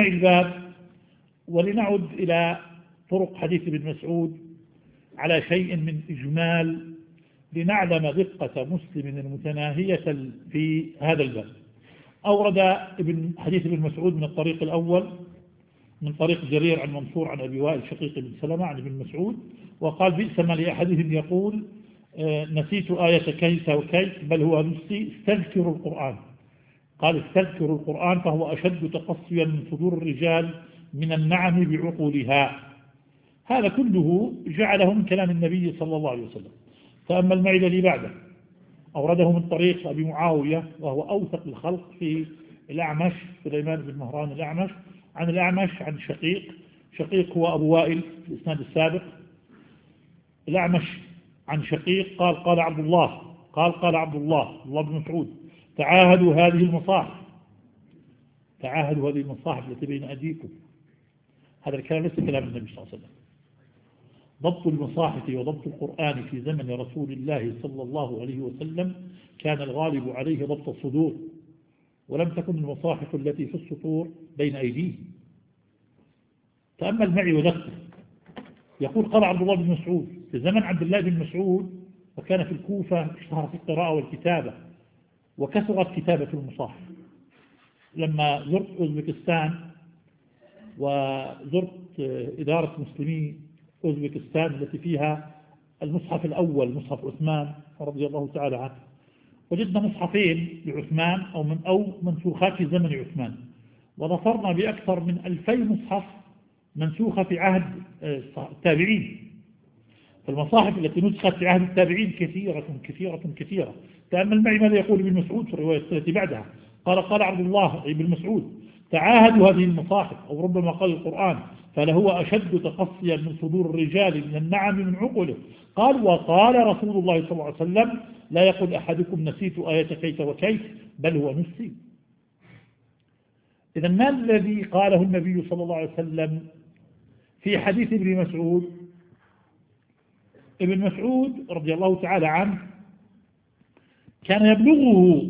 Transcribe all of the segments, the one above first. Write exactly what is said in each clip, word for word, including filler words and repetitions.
معي الباب ولنعد إلى طرق حديث ابن مسعود على شيء من إجمال لنعلم دقة مسلم المتناهية في هذا الباب. أورد ابن حديث ابن مسعود من الطريق الأول من طريق جرير عن منصور عن أبي وائل شقيق بن سلمة عن ابن مسعود، وقال بئس ما لأحدهم يقول نسيت آية كيس وكيس بل هو نسي استذكر القرآن. قال استذكر القرآن فهو أشد تقصيا من صدور الرجال من النعم بعقولها. هذا كله جعله من كلام النبي صلى الله عليه وسلم. فأما معي الذي بعده أورده من طريق أبي معاوية وهو أوثق الخلق في الأعمش سليمان بن مهران الأعمش عن الأعمش عن شقيق، شقيق هو أبو وائل في الإسناد السابق. الأعمش عن شقيق قال قال عبد الله قال قال عبد الله الله بن مسعود تعاهدوا هذه المصاحف تعاهدوا هذه المصاحف التي بين أيديكم. هذا الكلام ليس كلام النبي صلى الله عليه وسلم. ضبط المصاحف وضبط القرآن في زمن رسول الله صلى الله عليه وسلم كان الغالب عليه ضبط الصدور، ولم تكن المصاحف التي في السطور بين أيديه. تأمل معي ودقق. يقول قال عبد الله بن مسعود في زمن عبد الله بن مسعود وكان في الكوفة اشتهر في القراءة والكتابة وكثرت كتابة المصاحف. لما زرت أوزبكستان وزرت إدارة مسلمي أوزبكستان التي فيها المصحف الأول مصحف عثمان رضي الله تعالى عنه، وجدنا مصحفين لعثمان أو من أو منسوخات في زمن عثمان، وظفرنا بأكثر من ألفي مصحف منسوخة في عهد التابعين. فالمصاحف التي نسخت في عهد التابعين كثيرة كثيرة كثيرة. تأمل معي ماذا يقول ابن مسعود في الرواية التي بعدها. قال قال عبد الله ابن مسعود تعاهدوا هذه المصاحف أو ربما قال القرآن فلهو أشد تقصيا من صدور الرجال من النعم من عقله. قال وقال رسول الله صلى الله عليه وسلم لا يقول أحدكم نسيت آية كيس وكيس بل هو نسي. إذا ما الذي قاله النبي صلى الله عليه وسلم في حديث ابن مسعود؟ ابن مسعود رضي الله تعالى عنه كان يبلغه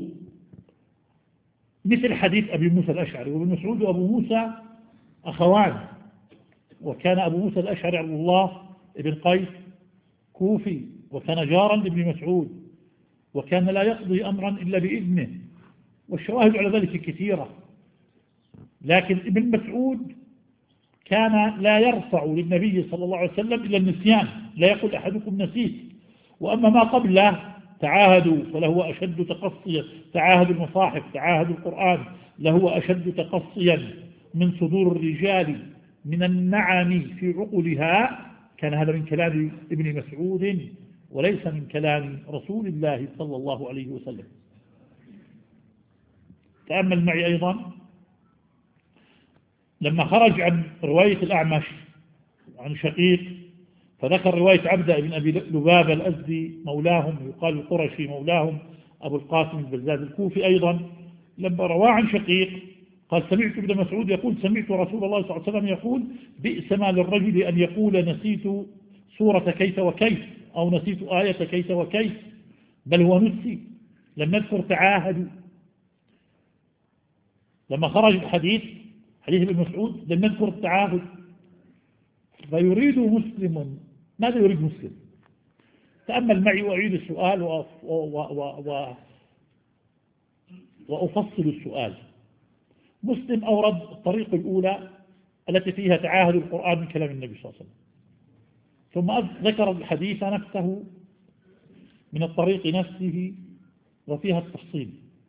مثل حديث أبي موسى الأشعري، وابن مسعود وأبو موسى أخوان، وكان أبو موسى الأشعري عبد الله ابن قيس كوفي وكان جارا لابن مسعود وكان لا يقضي أمرا إلا بإذنه، والشواهد على ذلك كثيرة. لكن ابن مسعود كان لا يرفع للنبي صلى الله عليه وسلم إلا النسيان، لا يقول أحدكم نسيت. وأما ما قبله تعاهدوا فلهو أشد تقصيا، تعاهد المصاحف تعاهد القرآن لهو أشد تقصيا من صدور الرجال من النعم في عقلها. كان هذا من كلام ابن مسعود وليس من كلام رسول الله صلى الله عليه وسلم. تأمل معي أيضا لما خرج عن رواية الأعمش عن شقيق فذكر رواية عبدة بن أبي لبابة الأزدي مولاهم يقال القرشي مولاهم أبو القاسم البزاز الكوفي أيضا. لما رواه عن شقيق قال سمعت ابن مسعود يقول سمعت رسول الله صلى الله عليه وسلم يقول بئس ما للرجل أن يقول نسيت سورة كيس وكيس أو نسيت آية كيس وكيس بل هو نسي. لم نذكر تعاهد. لما خرج الحديث حديث ابن مسعود لم نذكر التعاهد. فيريد مسلم ماذا يريد مسلم؟ تأمل معي وأعيد السؤال و... و... و... و... وأفصل السؤال. مسلم أورد الطريق الأولى التي فيها تعاهد القرآن من كلام النبي صلى الله عليه وسلم، ثم ذكر الحديث نفسه من الطريق نفسه وفيها التفصيل.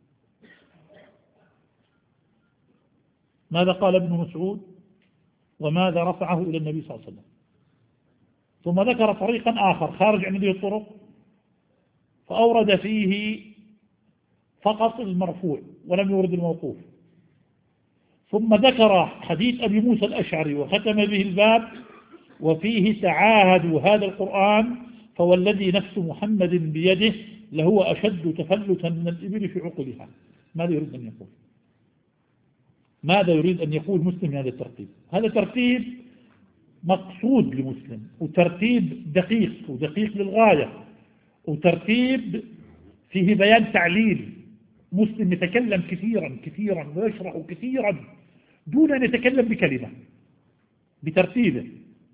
ماذا قال ابن مسعود وماذا رفعه إلى النبي صلى الله عليه وسلم؟ ثم ذكر طريقا آخر خارج عن هذه الطرق فأورد فيه فقط المرفوع ولم يورد الموقوف، ثم ذكر حديث أبي موسى الأشعري وختم به الباب وفيه تعاهدوا هذا القرآن فوالذي نفس محمد بيده لهو أشد تفلتا من الإبل في عقلها. ماذا يريد أن يقول؟ ماذا يريد أن يقول مسلم هذا الترتيب؟ هذا ترتيب مقصود لمسلم وترتيب دقيق ودقيق للغاية وترتيب فيه بيان تعليل. مسلم يتكلم كثيرا كثيرا ويشرح كثيرا دون أن يتكلم بكلمة بترتيبه.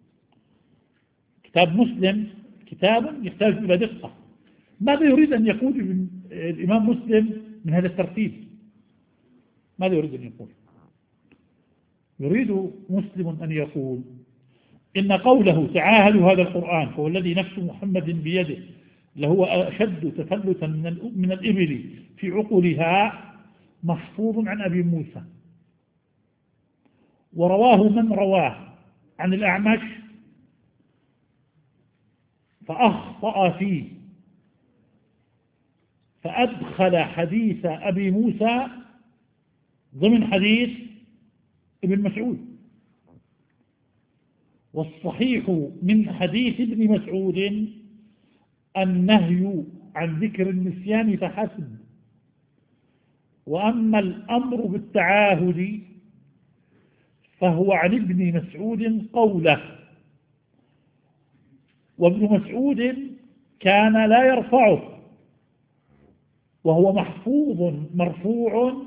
كتاب مسلم كتاب يحتاج إلى دقة. ماذا يريد أن يقول الإمام مسلم من هذا الترتيب؟ ماذا يريد أن يقول؟ يريد مسلم أن يقول إن قوله تعاهدوا هذا القرآن فهو الذي نفس محمد بيده لهو أشد تفلتا من من الإبل في عقلها محفوظ عن أبي موسى، ورواه من رواه عن الأعمش فأخطأ فيه فأدخل حديث أبي موسى ضمن حديث ابن مسعود. والصحيح من حديث ابن مسعود النهي عن ذكر النسيان فحسب، وأما الأمر بالتعاهد فهو عن ابن مسعود قوله، وابن مسعود كان لا يرفعه وهو محفوظ مرفوع،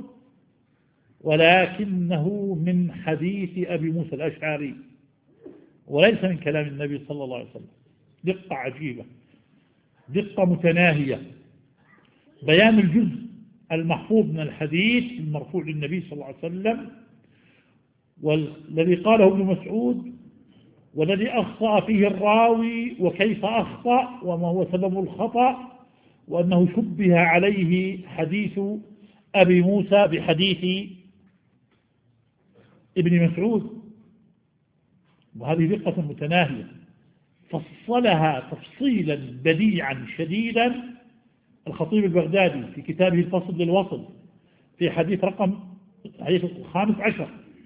ولكنه من حديث أبي موسى الأشعري وليس من كلام النبي صلى الله عليه وسلم. دقة عجيبة، دقة متناهية، بيان الجزء المحفوظ من الحديث المرفوع للنبي صلى الله عليه وسلم، والذي قاله ابن مسعود، والذي أخطأ فيه الراوي وكيف أخطأ وما هو سبب الخطأ، وأنه شبه عليه حديث أبي موسى بحديث ابن مسعود. وهذه دقة متناهية فصلها تفصيلا بديعا شديدا الخطيب البغدادي في كتابه الفصل للوصل في حديث رقم حديث الخامس عشر.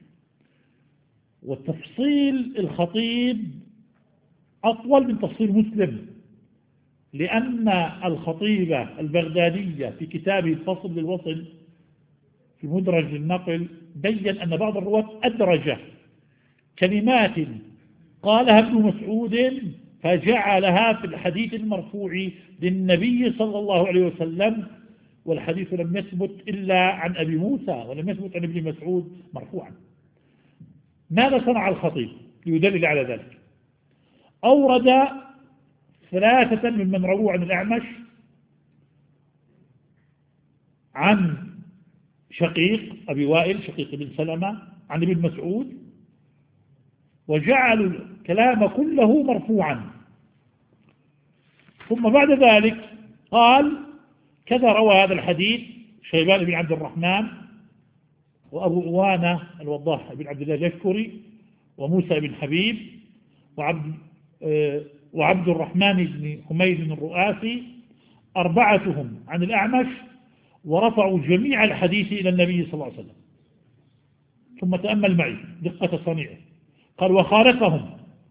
والتفصيل الخطيب أطول من تفصيل مسلم، لأن الخطيب البغدادي في كتابه الفصل للوصل في مدرج النقل بين أن بعض الرواة أدرج كلمات قالها ابن مسعود فجعلها في الحديث المرفوع للنبي صلى الله عليه وسلم، والحديث لم يثبت إلا عن أبي موسى ولم يثبت عن ابن مسعود مرفوعا. ماذا صنع الخطيب ليدلل على ذلك؟ أورد ثلاثة ممن رووا عن الأعمش عن شقيق أبي وائل شقيق بن سلمة عن ابن مسعود، وجعلوا الكلام كله مرفوعا. ثم بعد ذلك قال كذا روى هذا الحديث شيبان بن عبد الرحمن وأبو أوانة الوضاح بن عبد الله اليشكري وموسى بن حبيب وعبد, وعبد الرحمن بن حميد الرؤاسي، أربعتهم عن الأعمش، ورفعوا جميع الحديث إلى النبي صلى الله عليه وسلم. ثم تأمل معي دقة صنيعه. قال وخالفهم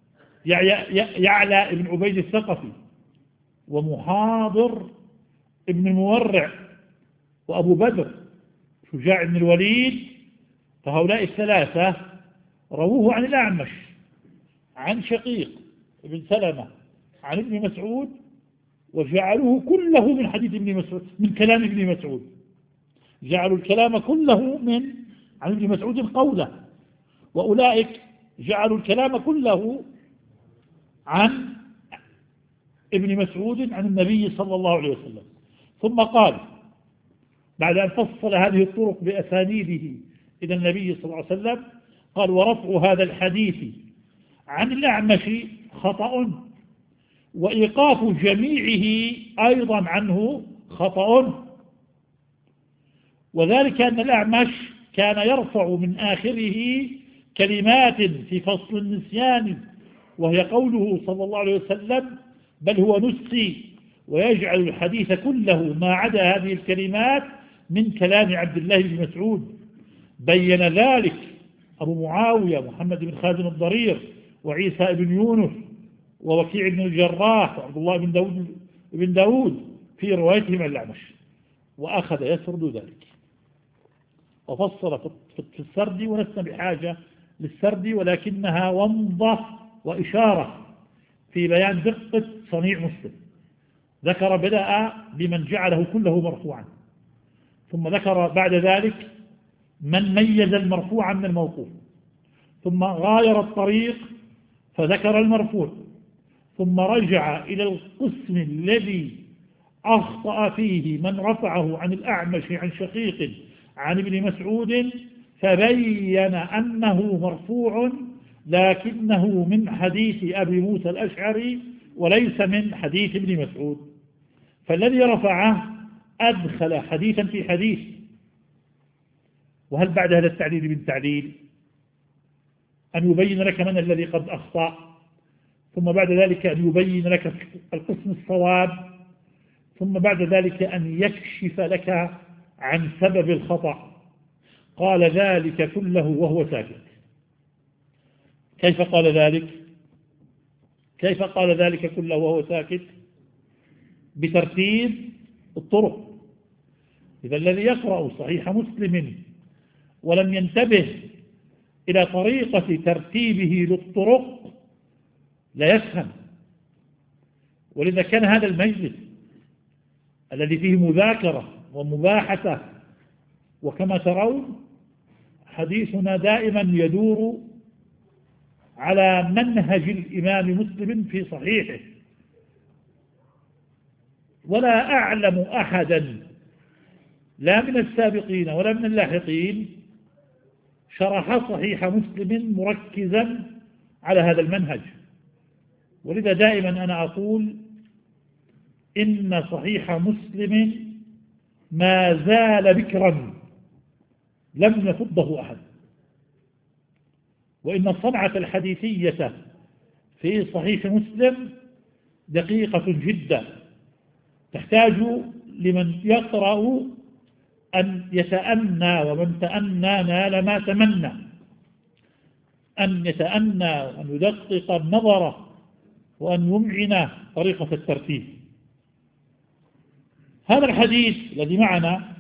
يعلى ابن عبيد الثقفي ومحاضر ابن المورع وأبو بدر شجاع بن الوليد، فهؤلاء الثلاثة رووه عن الأعمش عن شقيق ابن سلمة عن ابن مسعود، وجعلوه كله من حديث ابن مسعود من كلام ابن مسعود، جعلوا الكلام كله من عن ابن مسعود قوله، وأولئك جعلوا الكلام كله عن ابن مسعود عن النبي صلى الله عليه وسلم. ثم قال بعد أن فصل هذه الطرق بأسانيده إلى النبي صلى الله عليه وسلم قال ورفع هذا الحديث عن الأعمش خطأ، وإيقاف جميعه أيضا عنه خطأ، وذلك أن الأعمش كان يرفع من آخره كلمات في فصل النسيان، وهي قوله صلى الله عليه وسلم بل هو نسي، ويجعل الحديث كله ما عدا هذه الكلمات من كلام عبد الله بن مسعود. بين ذلك أبو معاوية محمد بن خالد الضرير وعيسى بن يونس ووكيع بن الجراح وعبد الله بن داود, بن داود في روايتهم عن الأعمش، وأخذ يسرد ذلك وفصل في السرد، ولسنا بحاجة للسرد، ولكنها ومضة وإشارة في بيان دقة صنيع مسلم. ذكر بدأ بمن جعله كله مرفوعا، ثم ذكر بعد ذلك من ميز المرفوع من الموقوف، ثم غاير الطريق فذكر المرفوع، ثم رجع إلى القسم الذي أخطأ فيه من رفعه عن الأعمش عن شقيق عن ابن مسعود، فبين أنه مرفوع لكنه من حديث أبي موسى الأشعري وليس من حديث ابن مسعود. فالذي رفعه أدخل حديثا في حديث. وهل بعد هذا التعليل من تعليل أن يبين لك من الذي قد أخطأ، ثم بعد ذلك أن يبين لك القسم الصواب، ثم بعد ذلك أن يكشف لك عن سبب الخطأ؟ قال ذلك كله وهو ساكت. كيف قال ذلك؟ كيف قال ذلك كله وهو ساكت؟ بترتيب الطرق. إذا الذي يقرأ صحيح مسلم ولم ينتبه إلى طريقة ترتيبه للطرق لا يفهم. ولذا كان هذا المجلس الذي فيه مذاكرة ومباحثة، وكما ترون حديثنا دائما يدور على منهج الإمام مسلم في صحيحه، ولا أعلم أحدا لا من السابقين ولا من اللاحقين شرح صحيح مسلم مركزا على هذا المنهج. ولذا دائما أنا أقول إن صحيح مسلم ما زال بكرا لم يفضه أحد، وإن الصنعة الحديثية في صحيح مسلم دقيقة جدا، تحتاج لمن يقرأ أن يتأنى، ومن تأنى نال ما تمنى، أن يتأنى وأن يدقق النظر وأن يمعن طريقة الترتيب. هذا الحديث الذي معنا